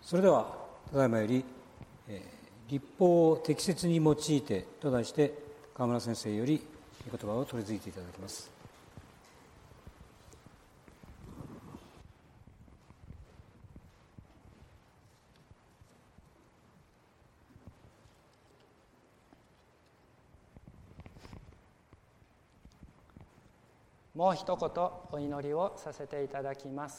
それではただいまより、立法を適切に用いてと題して川村先生より御言葉を取り次いでいただきます。 もう一言お祈りをさせていただきます。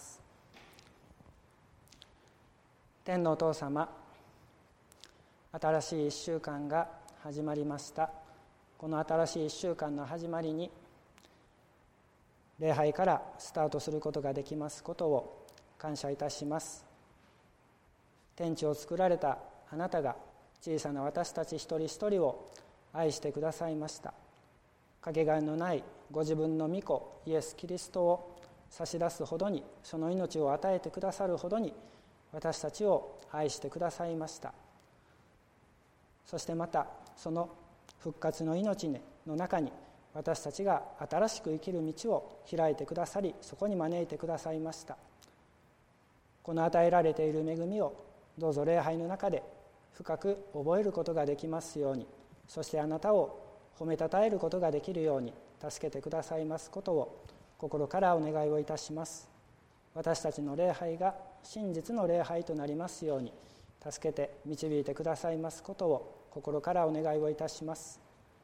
天のお父様、新しい1週間が始まりました。この新しい1週間の始まりに礼拝からスタートすることができますことを感謝いたします。天地を作られたあなたが小さな私たち一人一人を愛してくださいました。かけがえのないご自分の御子イエス・キリストを差し出すほどに、その命を与えてくださるほどに私たちを愛してくださいました。そしてまたその復活の命の中に私たちが新しく生きる道を開いてくださり、そこに招いてくださいました。この与えられている恵みをどうぞ礼拝の中で深く覚えることができますように、そしてあなたを褒めたたえることができるように助けてくださいますことを心からお願いをいたします。私たちの礼拝が真実の礼拝となりますように助けて導いてくださいますことを心からお願いをいたします。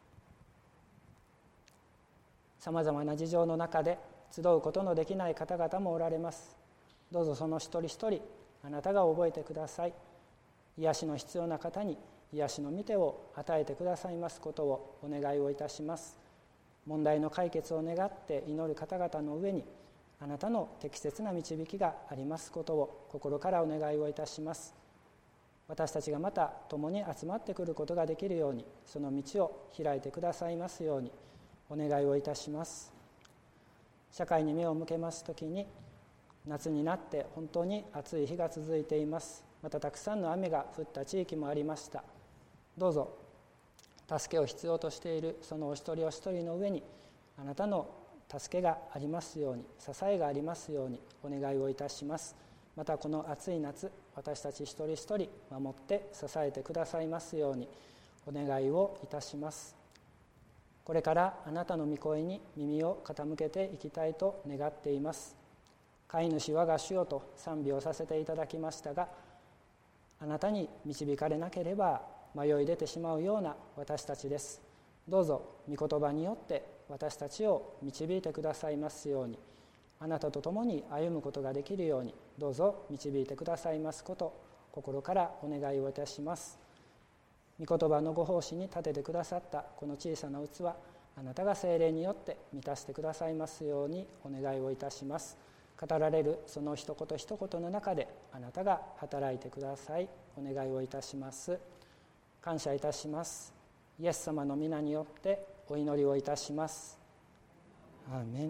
さまざまな事情の中で集うことのできない方々もおられます。どうぞその一人一人あなたが覚えてください。癒しの必要な方に癒しの御手を与えてくださいますことをお願いをいたします。問題の解決を願って祈る方々の上にあなたの適切な導きがありますことを心からお願いをいたします。私たちがまた共に集まってくることができるように、その道を開いてくださいますようにお願いをいたします。社会に目を向けますときに、夏になって本当に暑い日が続いています。またたくさんの雨が降った地域もありました。どうぞ助けを必要としているそのお一人お一人の上にあなたの助けがありますように、支えがありますようにお願いをいたします。またこの暑い夏、私たち一人一人守って支えてくださいますようにお願いをいたします。これからあなたの御声に耳を傾けていきたいと願っています。飼い主我が主よと賛美をさせていただきましたが、あなたに導かれなければ迷い出てしまうような私たちです。どうぞ御言葉によって私たちを導いてくださいますように、あなたと共に歩むことができるようにどうぞ導いてくださいますこと心からお願いをいたします。御言葉のご奉仕に立ててくださったこの小さな器、あなたが聖霊によって満たしてくださいますようにお願いをいたします。語られるその一言一言の中であなたが働いてください。お願いをいたします。感謝いたします。イエス様の皆によってお祈りをいたします。アーメン。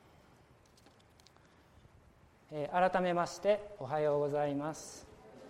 改めましておはようございます。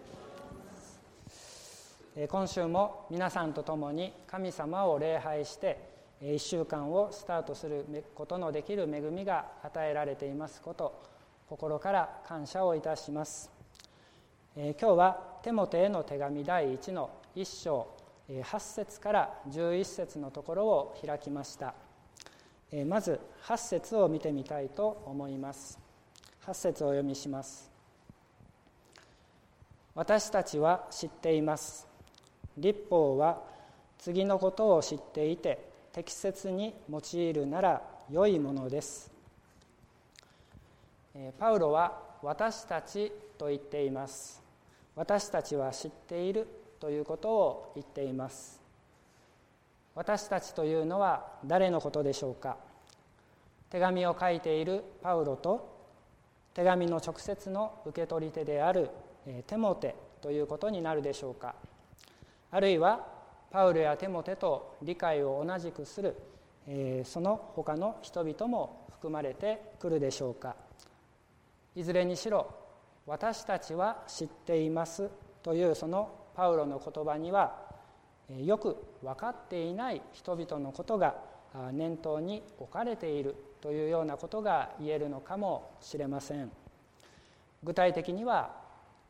今週も皆さんと共に神様を礼拝して1週間をスタートすることのできる恵みが与えられていますこと心から感謝をいたします。今日はテモテへの手紙第1の1章8節から11節のところを開きました。まず8節を見てみたいと思います。8節をお読みします。私たちは知っています。律法は次のことを知っていて適切に用いるなら良いものです。パウロは私たちと言っています。私たちは知っているということを言っています。私たちというのは誰のことでしょうか。手紙を書いているパウロと手紙の直接の受け取り手であるテモテということになるでしょうか。あるいはパウロやテモテと理解を同じくする、その他の人々も含まれてくるでしょうか。いずれにしろ私たちは知っていますというそのパウロの言葉にはよく分かっていない人々のことが念頭に置かれているというようなことが言えるのかもしれません。具体的には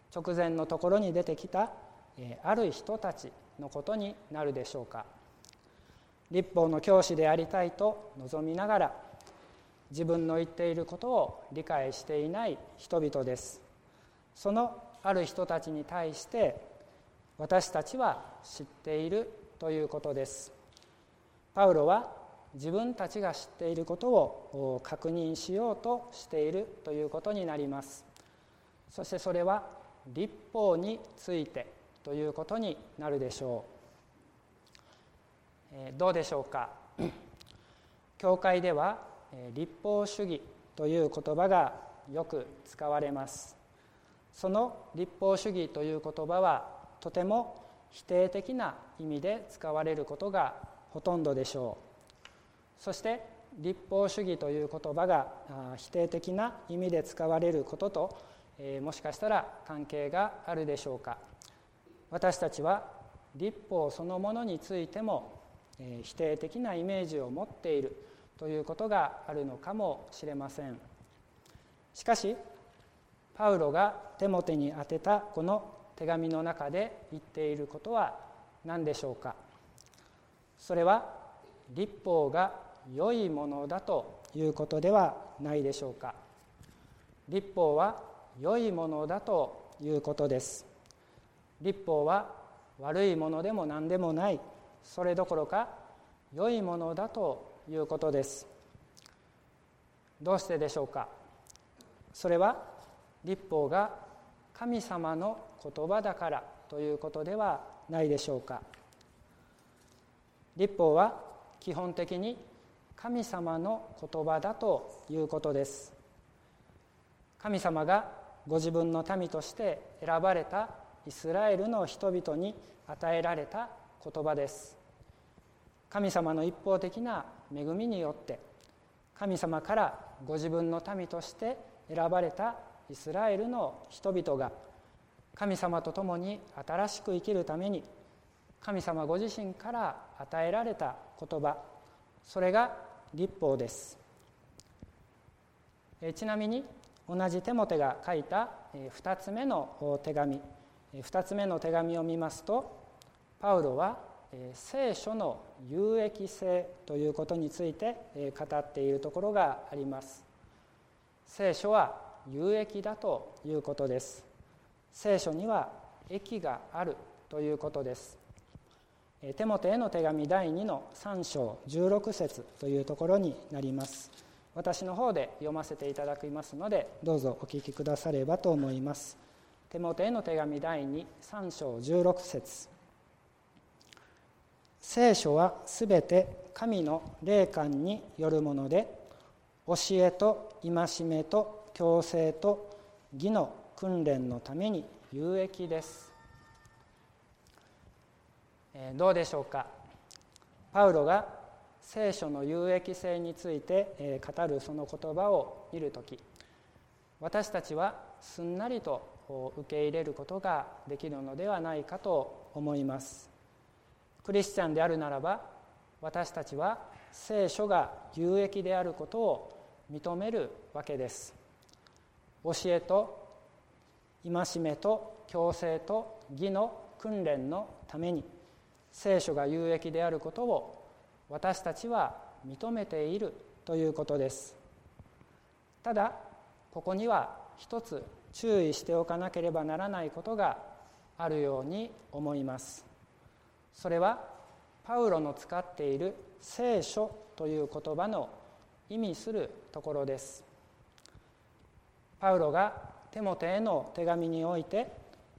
直前のところに出てきたある人たちのことになるでしょうか。律法の教師でありたいと望みながら自分の言っていることを理解していない人々です。そのある人たちに対して私たちは知っているということです。パウロは自分たちが知っていることを確認しようとしているということになります。そしてそれは律法についてということになるでしょう。どうでしょうか。教会では律法主義という言葉がよく使われます。その律法主義という言葉はとても否定的な意味で使われることがほとんどでしょう。そして律法主義という言葉が否定的な意味で使われることともしかしたら関係があるでしょうか。私たちは律法そのものについても否定的なイメージを持っているということがあるのかもしれません。しかしパウロがテモテに宛てたこの手紙の中で言っていることは何でしょうか。それは律法が良いものだということではないでしょうか。律法は良いものだということです。律法は悪いものでも何でもない、それどころか良いものだということです。どうしてでしょうか。それは律法が神様の言葉だからということではないでしょうか。律法は基本的に神様の言葉だということです。神様がご自分の民として選ばれたイスラエルの人々に与えられた言葉です。神様の一方的な恵みによって神様からご自分の民として選ばれたイスラエルの人々が神様と共に新しく生きるために神様ご自身から与えられた言葉、それが律法です。ちなみに同じテモテが書いた2つ目の手紙を見ますと、パウロは聖書の有益性ということについて語っているところがあります。聖書は有益だということです。聖書には益があるということです。テモテへの手紙第2の3章16節というところになります。私の方で読ませていただきますので、どうぞお聞きくださればと思います。テモテへの手紙第2、3章16節。聖書はすべて神の霊感によるもので、教えと戒めと矯正と義の訓練のために有益です。どうでしょうか。パウロが聖書の有益性について語るその言葉を見るとき、私たちはすんなりと受け入れることができるのではないかと思います。クリスチャンであるならば、私たちは聖書が有益であることを認めるわけです。教えと戒めと矯正と義の訓練のために聖書が有益であることを私たちは認めているということです。ただここには一つ注意しておかなければならないことがあるように思います。それはパウロの使っている聖書という言葉の意味するところです。パウロがテモテへの手紙において、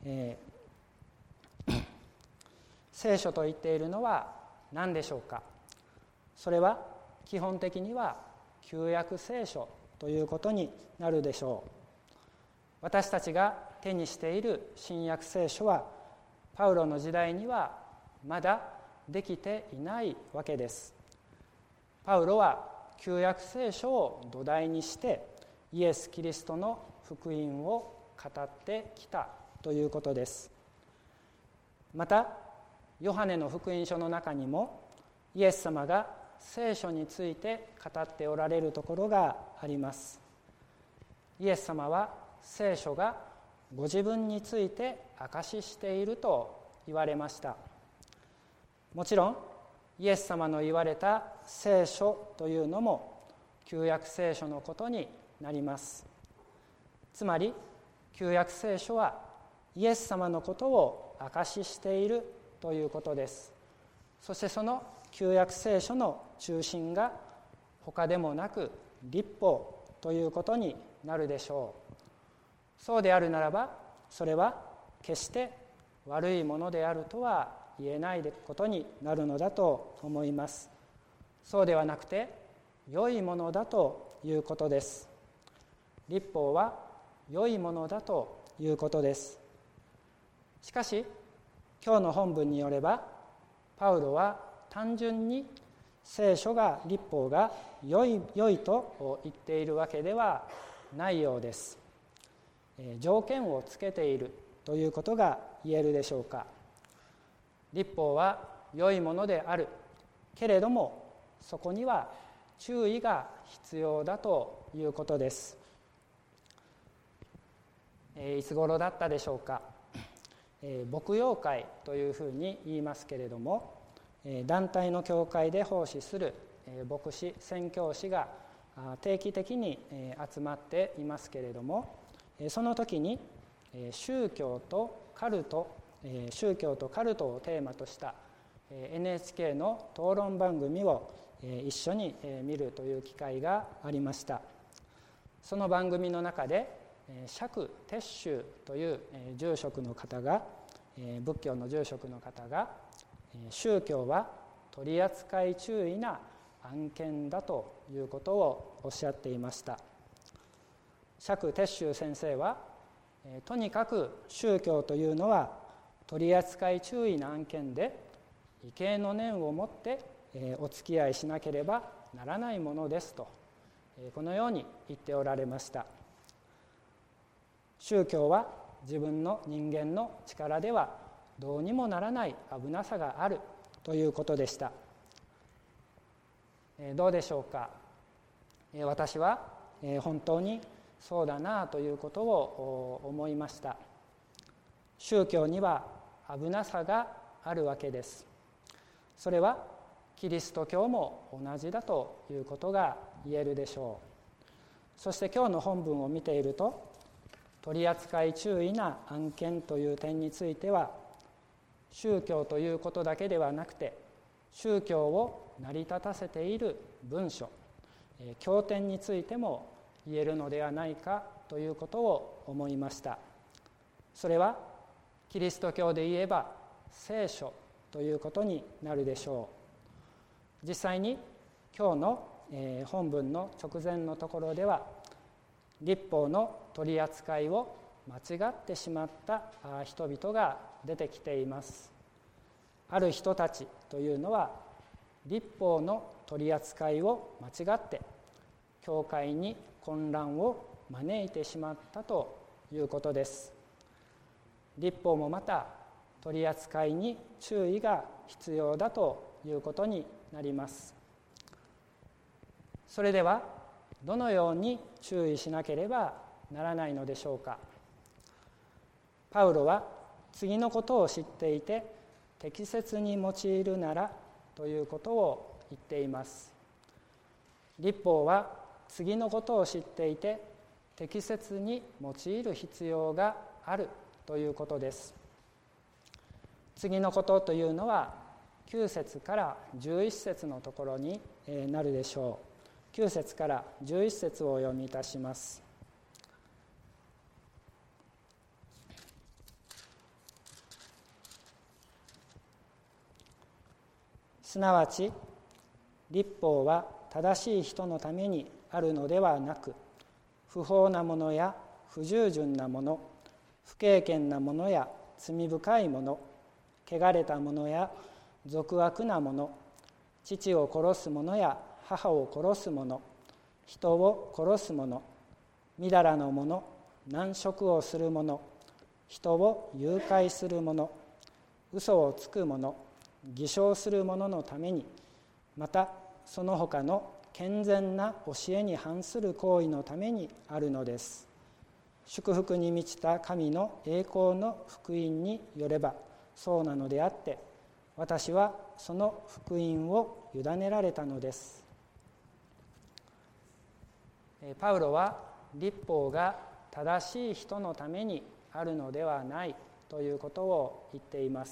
聖書と言っているのは何でしょうか。それは基本的には旧約聖書ということになるでしょう。私たちが手にしている新約聖書はパウロの時代にはまだできていないわけです。パウロは旧約聖書を土台にしてイエス・キリストの福音を語ってきたということです。またヨハネの福音書の中にもイエス様が聖書について語っておられるところがあります。イエス様は聖書がご自分について証ししていると言われました。もちろんイエス様の言われた聖書というのも旧約聖書のことになります。つまり旧約聖書はイエス様のことを証ししているということです。そしてその旧約聖書の中心が他でもなく律法ということになるでしょう。そうであるならば、それは決して悪いものであるとは言えないことになるのだと思います。そうではなくて良いものだということです。律法は良いものだということです。しかし今日の本文によれば、パウロは単純に聖書が律法が良いと言っているわけではないようです。条件をつけているということが言えるでしょうか。律法は良いものであるけれども、そこには注意が必要だということです。いつ頃だったでしょうか。牧養会というふうに言いますけれども、団体の教会で奉仕する牧師宣教師が定期的に集まっていますけれども、その時に宗教とカルトをテーマとした NHK の討論番組を一緒に見るという機会がありました。その番組の中で釈徹宗という住職の方が、仏教の住職の方が、宗教は取り扱い注意な案件だということをおっしゃっていました。釈徹宗先生は、とにかく宗教というのは取り扱い注意な案件で、畏敬の念を持ってお付き合いしなければならないものですと、このように言っておられました。宗教は自分の人間の力ではどうにもならない危なさがあるということでした。どうでしょうか。私は本当にそうだなということを思いました。宗教には危なさがあるわけです。それはキリスト教も同じだということが言えるでしょう。そして今日の本文を見ていると、取り扱い注意な案件という点については、宗教ということだけではなくて、宗教を成り立たせている文書、経典についても言えるのではないかということを思いました。それはキリスト教で言えば聖書ということになるでしょう。実際に今日の本文の直前のところでは、律法の取り扱いを間違ってしまった人々が出てきています。ある人たちというのは、律法の取り扱いを間違って教会に混乱を招いてしまったということです。律法もまた取り扱いに注意が必要だということになります。それではどのように注意しなければならないのでしょうか。パウロは次のことを知っていて適切に用いるならということを言っています。律法は次のことを知っていて適切に用いる必要があるということです。次のことというのは9節から11節のところになるでしょう。9節から11節をお読みいたします。すなわち律法は正しい人のためにあるのではなく、不法なものや不従順なもの、不敬虔なものや罪深いもの、汚れたものや俗悪なもの、父を殺す者や母を殺す者、人を殺す者、みだらの者、難食をする者、人を誘拐する者、嘘をつく者、偽証する者のために、またその他の健全な教えに反する行為のためにあるのです。 祝福に満ちた神の栄光の福音によればそうなのであって、私はその福音を委ねられたのです。パウロは律法が正しい人のためにあるのではないということを言っています。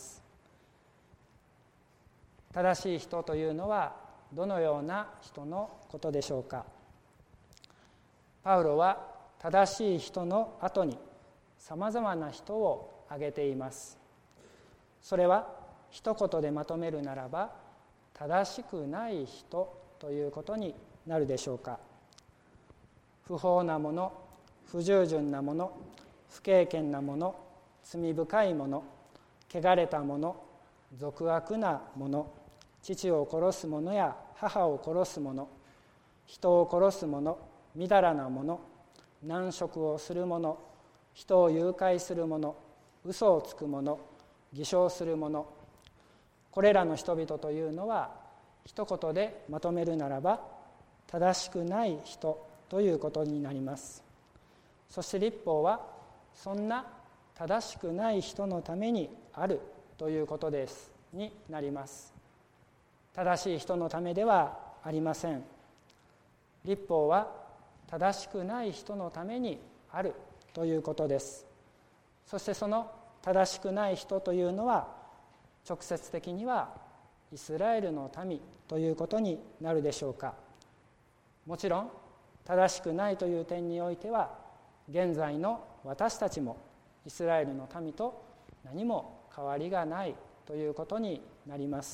正しい人というのはどのような人のことでしょうか。パウロは正しい人の後にさまざまな人を挙げています。それは一言でまとめるならば、正しくない人ということになるでしょうか。不法なもの、不従順なもの、不敬虔なもの、罪深いもの、汚れたもの、俗悪なもの、父を殺す者や母を殺す者、人を殺す者、みだらな者、難食をする者、人を誘拐する者、嘘をつく者、偽証する者、これらの人々というのは一言でまとめるならば正しくない人ということになります。そして律法はそんな正しくない人のためにあるということですになります。正しい人のためではありません。律法は正しくない人のためにあるということです。そしてその正しくない人というのは直接的にはイスラエルの民ということになるでしょうか。もちろん正しくないという点においては現在の私たちもイスラエルの民と何も変わりがないということになります。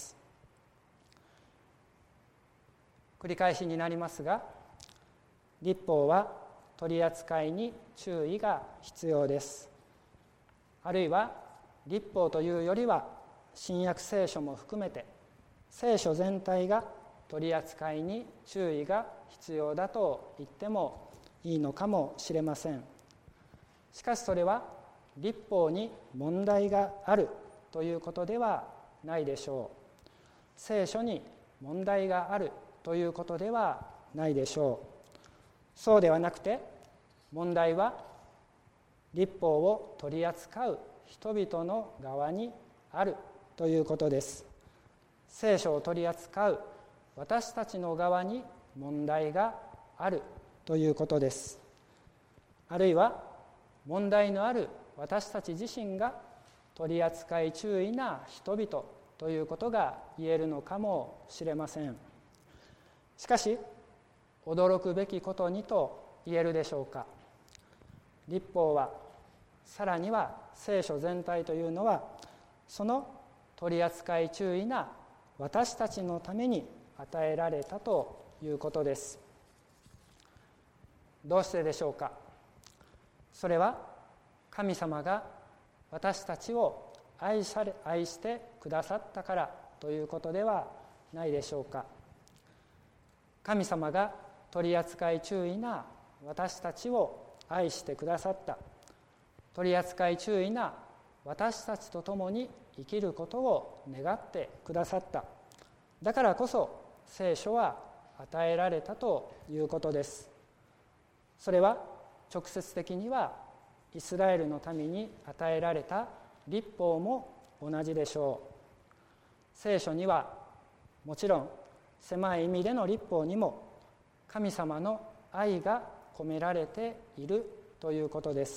繰り返しになりますが、律法は取り扱いに注意が必要です。あるいは律法というよりは新約聖書も含めて聖書全体が取り扱いに注意が必要だと言ってもいいのかもしれません。しかしそれは律法に問題があるということではないでしょう。聖書に問題があるということではないでしょう。そうではなくて、問題は律法を取り扱う人々の側にあるということです。聖書を取り扱う私たちの側に問題があるということです。あるいは問題のある私たち自身が取り扱い注意な人々ということが言えるのかもしれません。しかし驚くべきことにと言えるでしょうか。律法は、さらには聖書全体というのは、その取り扱い注意な私たちのために与えられたということです。どうしてでしょうか。それは神様が私たちを愛してくださったからということではないでしょうか。神様が取り扱い注意な私たちを愛してくださった、取り扱い注意な私たちと共に生きることを願ってくださった。だからこそ聖書は与えられたということです。それは直接的にはイスラエルの民に与えられた律法も同じでしょう。聖書にはもちろん狭い意味での律法にも神様の愛が込められているということです。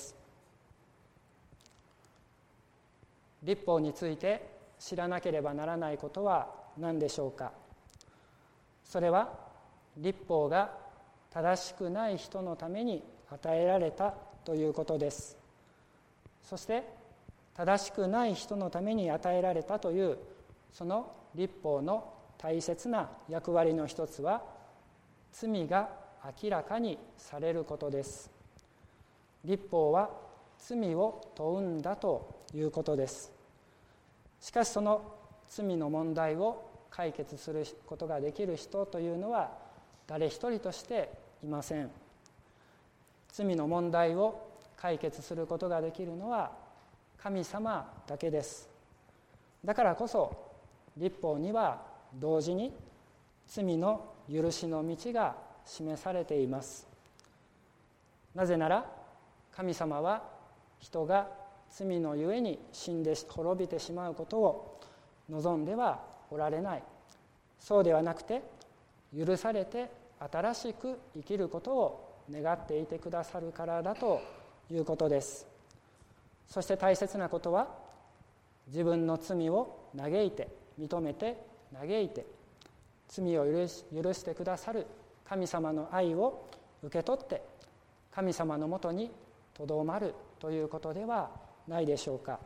律法について知らなければならないことは何でしょうか。それは律法が正しくない人のために与えられたということです。そして正しくない人のために与えられたというその律法の大切な役割の一つは、罪が明らかにされることです。律法は罪を問うんだということです。しかしその罪の問題を解決することができる人というのは誰一人としていません。罪の問題を解決することができるのは神様だけです。だからこそ律法には同時に罪の許しの道が示されています。なぜなら神様は人が罪のゆえに死んで滅びてしまうことを望んではおられない。そうではなくて、許されて新しく生きることを願っていてくださるからだということです。そして大切なことは、自分の罪を嘆いて、認めて嘆いて、罪を許してくださる神様の愛を受け取って、神様のもとにとどまるということではないでしょうか。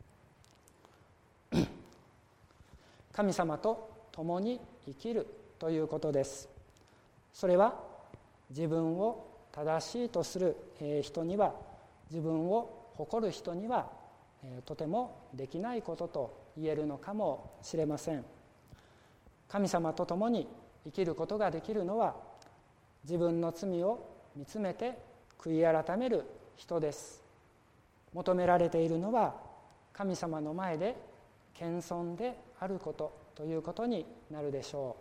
神様と共に生きるということです。それは自分を正しいとする人には、自分を誇る人にはとてもできないことと言えるのかもしれません。神様と共に生きることができるのは、自分の罪を見つめて悔い改める人です。求められているのは、神様の前で謙遜であることということになるでしょ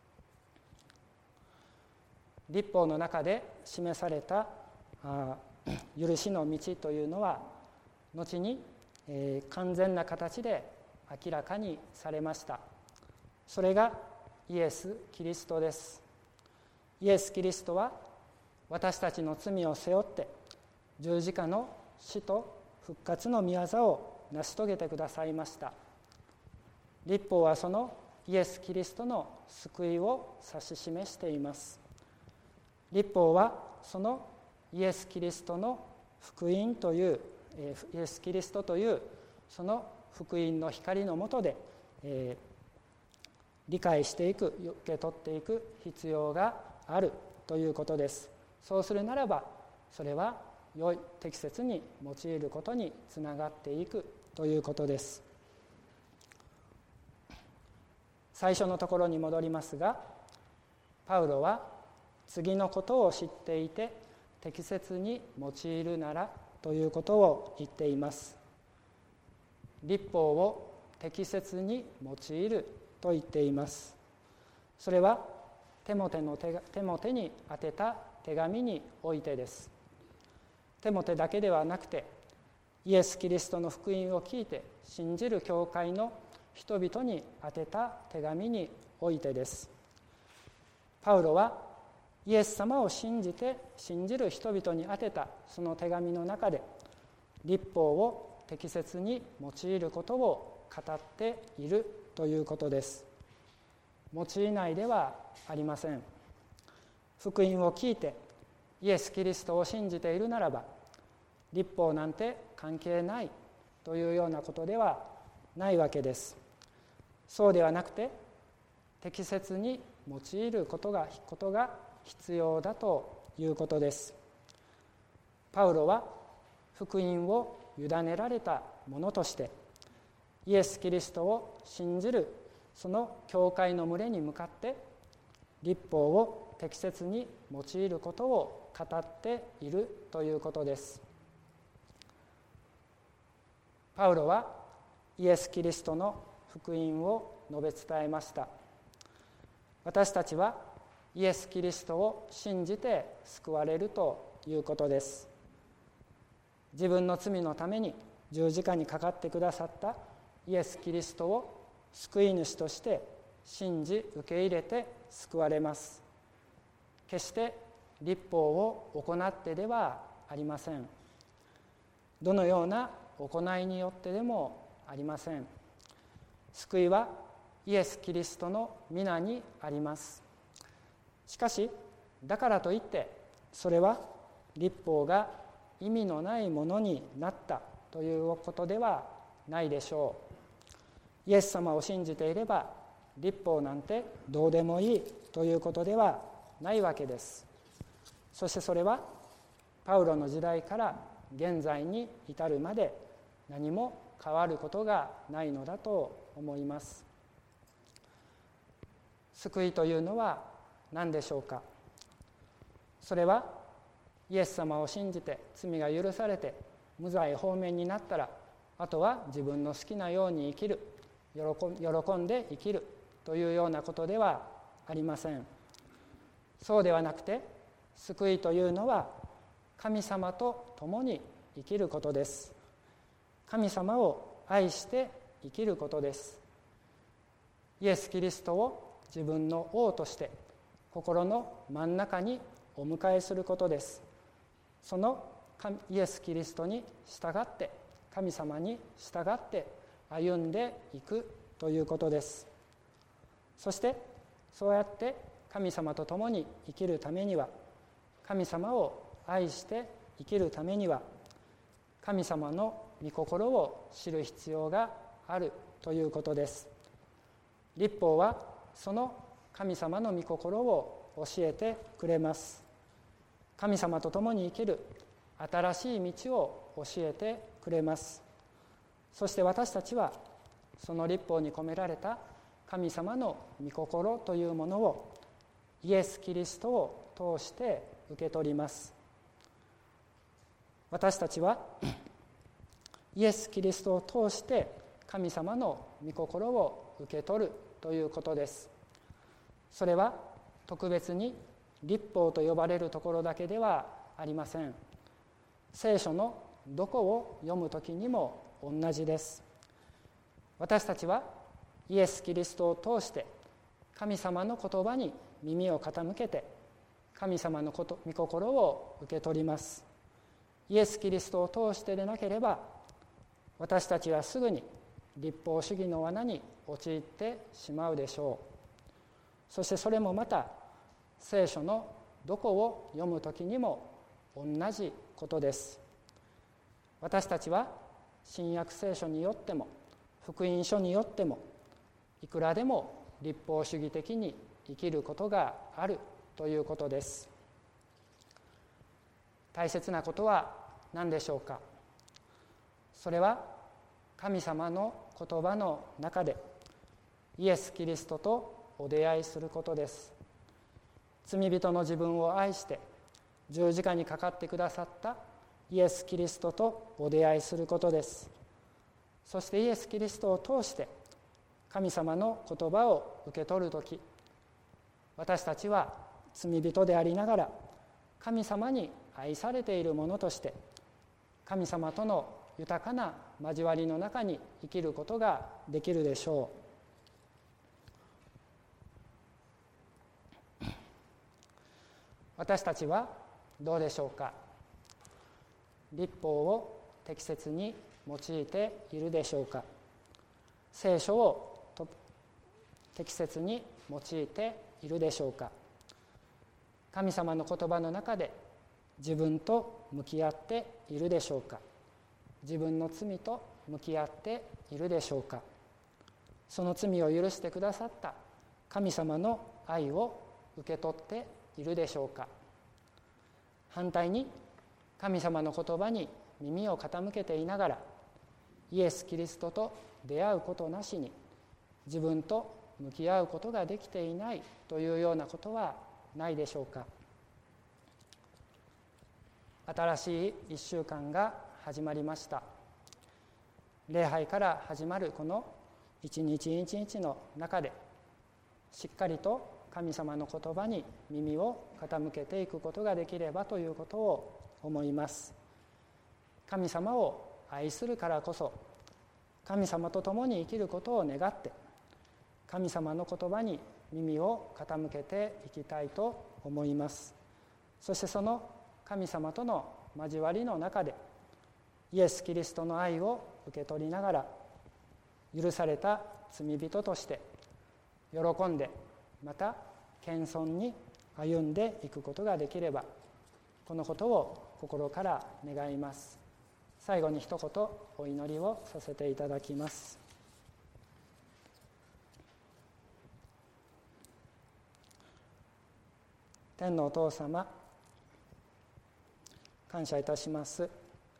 う。律法の中で示された許しの道というのは、後に完全な形で明らかにされました。それがイエス・キリストです。イエス・キリストは私たちの罪を背負って十字架の死と復活の御業を成し遂げてくださいました。律法はそのイエス・キリストの救いを指し示しています。律法はそのイエス・キリストの福音という、イエス・キリストというその福音の光の下で、理解していく、受け取っていく必要があるということです。そうするならば、それは良い、適切に用いることにつながっていくということです。最初のところに戻りますが、パウロは次のことを知っていて適切に用いるならということを言っています。律法を適切に用いると言っています。それはテモテに宛てた手紙においてです。テモテだけではなくて、イエス・キリストの福音を聞いて信じる教会の人々に宛てた手紙においてです。パウロはイエス様を信じて信じる人々に宛てたその手紙の中で、律法を適切に用いることを語っているということです。用いないではありません。福音を聞いてイエス・キリストを信じているならば、律法なんて関係ないというようなことではないわけです。そうではなくて、適切に用いることが必要だということです。パウロは福音を委ねられた者として、イエス・キリストを信じるその教会の群れに向かって、律法を適切に用いることを語っているということです。パウロはイエス・キリストの福音を述べ伝えました。私たちはイエス・キリストを信じて救われるということです。自分の罪のために十字架にかかってくださったイエス・キリストを救い主として信じ受け入れて救われます。決して律法を行ってではありません。どのような行いによってでもありません。救いはイエス・キリストの皆にあります。しかし、だからといってそれは律法が意味のないものになったということではないでしょう。イエス様を信じていれば律法なんてどうでもいいということではないわけです。そしてそれはパウロの時代から現在に至るまで何も変わることがないのだと思います。救いというのは何でしょうか。それはイエス様を信じて罪が許されて無罪放免になったら、あとは自分の好きなように生きる、喜んで生きるというようなことではありません。そうではなくて、救いというのは神様と共に生きることです。神様を愛して生きることです。イエス・キリストを自分の王として心の真ん中にお迎えすることです。そのイエス・キリストに従って、神様に従って歩んでいくということです。そしてそうやって神様と共に生きるためには、神様を愛して生きるためには、神様の御心を知る必要があるということです。律法はその神様の御心を教えてくれます。神様と共に生きる新しい道を教えてくれます。そして私たちはその律法に込められた神様の御心というものをイエス・キリストを通して受け取ります。私たちはイエス・キリストを通して神様の御心を受け取るということです。それは特別に律法と呼ばれるところだけではありません。聖書のどこを読むときにも同じです。私たちはイエス・キリストを通して神様の言葉に耳を傾けて神様の御心を受け取ります。イエス・キリストを通してでなければ私たちはすぐに律法主義の罠に陥ってしまうでしょう。そしてそれもまた聖書のどこを読むときにも同じことです。私たちは新約聖書によっても福音書によってもいくらでも律法主義的に生きることがあるということです。大切なことは何でしょうか。それは神様の言葉の中でイエス・キリストとお出会いすることです。罪人の自分を愛して十字架にかかってくださったイエス・キリストとお出会いすることです。そしてイエス・キリストを通して神様の言葉を受け取るとき、私たちは罪人でありながら神様に愛されている者として神様との豊かな交わりの中に生きることができるでしょう。私たちはどうでしょうか。律法を適切に用いているでしょうか。聖書を適切に用いているでしょうか。神様の言葉の中で自分と向き合っているでしょうか。自分の罪と向き合っているでしょうか。その罪を許してくださった神様の愛を受け取っているでしょうか。反対に神様の言葉に耳を傾けていながらイエス・キリストと出会うことなしに自分と向き合うことができていないというようなことはないでしょうか。新しい1週間が始まりました。礼拝から始まるこの一日一日の中でしっかりと神様の言葉に耳を傾けていくことができればということを思います。神様を愛するからこそ神様と共に生きることを願って神様の言葉に耳を傾けていきたいと思います。そしてその神様との交わりの中でイエス・キリストの愛を受け取りながら許された罪人として喜んでまた謙遜に歩んでいくことができれば、このことを心から願います。最後に一言お祈りをさせていただきます。天のお父様、感謝いたします。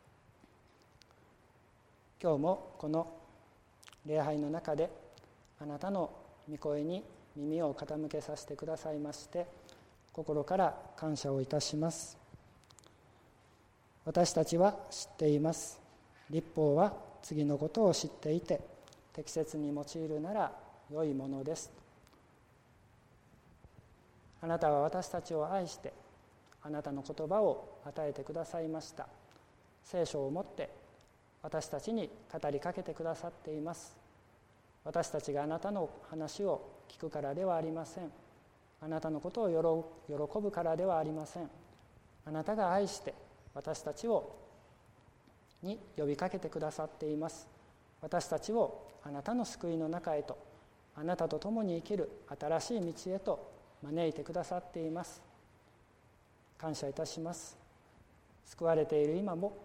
今日もこの礼拝の中であなたの御声に耳を傾けさせてくださいまして心から感謝をいたします。私たちは知っています。律法は次のことを知っていて適切に用いるなら良いものです。あなたは私たちを愛してあなたの言葉を与えてくださいました。聖書をもって私たちに語りかけてくださっています。私たちがあなたの話を聞くからではありません。あなたのことを喜ぶからではありません。あなたが愛して私たちに呼びかけてくださっています。私たちをあなたの救いの中へと、あなたと共に生きる新しい道へと招いてくださっています。感謝いたします。救われている今も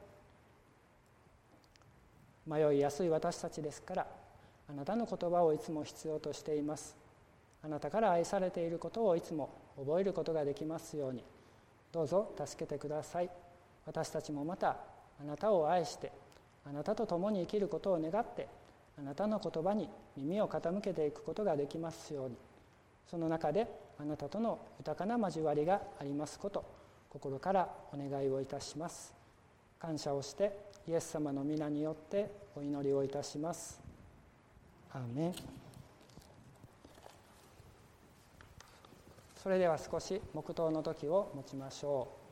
迷いやすい私たちですから、あなたの言葉をいつも必要としています。あなたから愛されていることをいつも覚えることができますように、どうぞ助けてください。私たちもまたあなたを愛して、あなたと共に生きることを願って、あなたの言葉に耳を傾けていくことができますように、その中であなたとの豊かな交わりがありますこと、心からお願いをいたします。感謝をしてイエス様の皆によってお祈りをいたします。アーメン。それでは少し黙祷の時を持ちましょう。